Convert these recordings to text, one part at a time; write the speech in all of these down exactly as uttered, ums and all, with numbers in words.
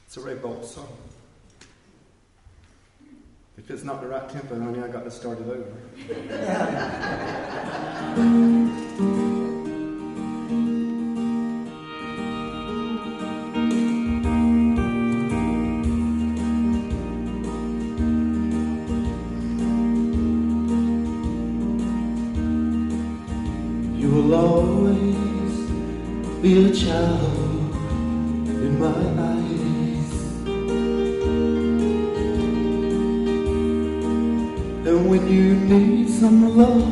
It's a Ray Boltz song. If it's not the right tempo, honey, I got to start it over. You will always be a child in my eyes, and when you need some love,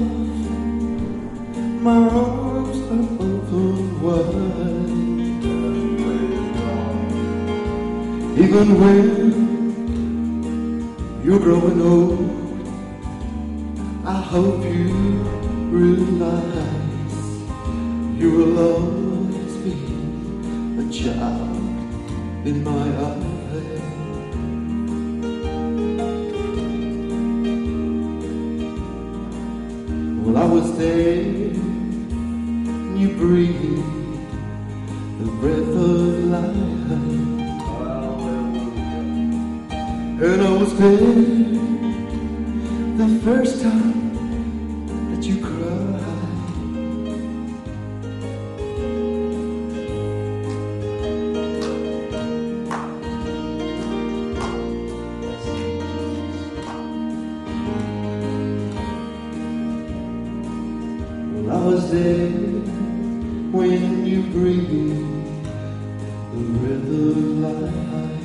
my arms are open wide. Even when you're growing old, I hope you realize you will always be a child in my eyes. Well, I was there, and you breathed the breath of life, and I was there the first time that you cried. Well, I was there when you breathed the breath of life,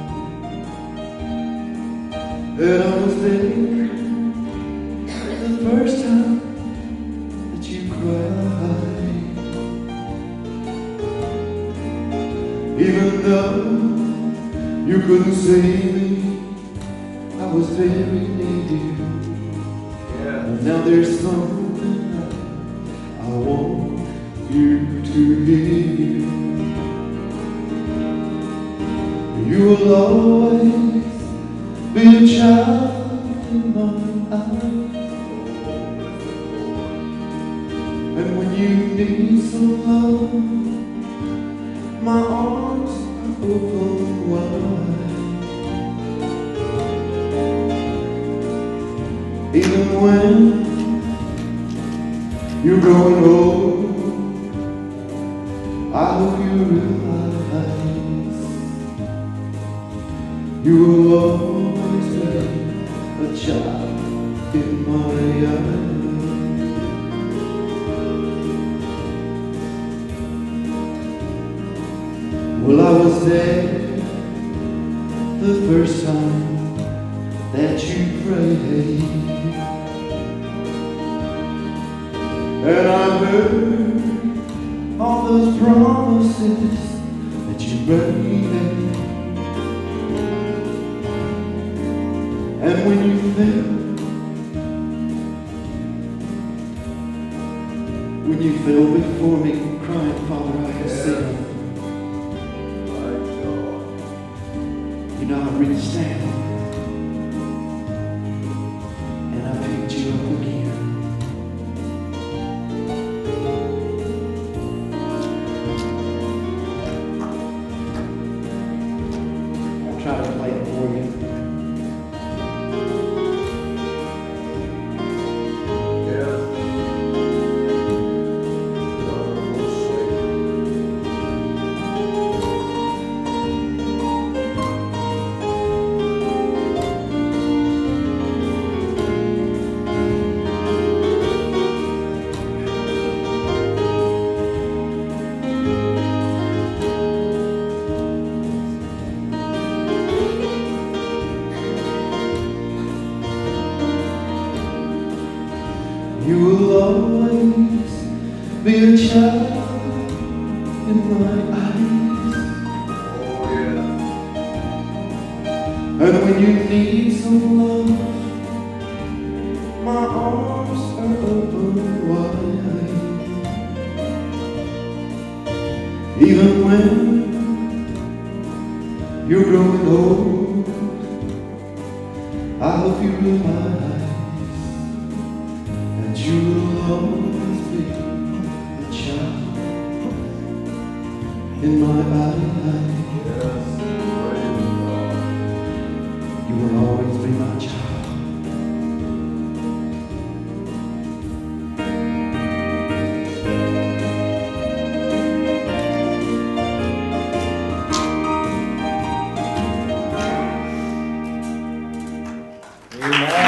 and I was there the first time that you cried. Even though you couldn't see me, I was very near you. Yeah. And now there's something I want you to hear. You will always be a child in my eyes, and when you need some love, my arms are open wide. Even when you're growing old, I hope you realize you will always be a child in my eyes. Well, I was there the first time that you prayed, and I heard all those promises that you made. And when you fell, when you fell before me crying, Father, I have sinned. You know, I reached down and I picked you up again. I'll try to play it for you. You will always be a child in my eyes. Oh yeah. And when you need some love, my arms are open wide. Even when you're growing old, I hope you realize you will always be a child in my eyes. Yes. always be my child. Amen.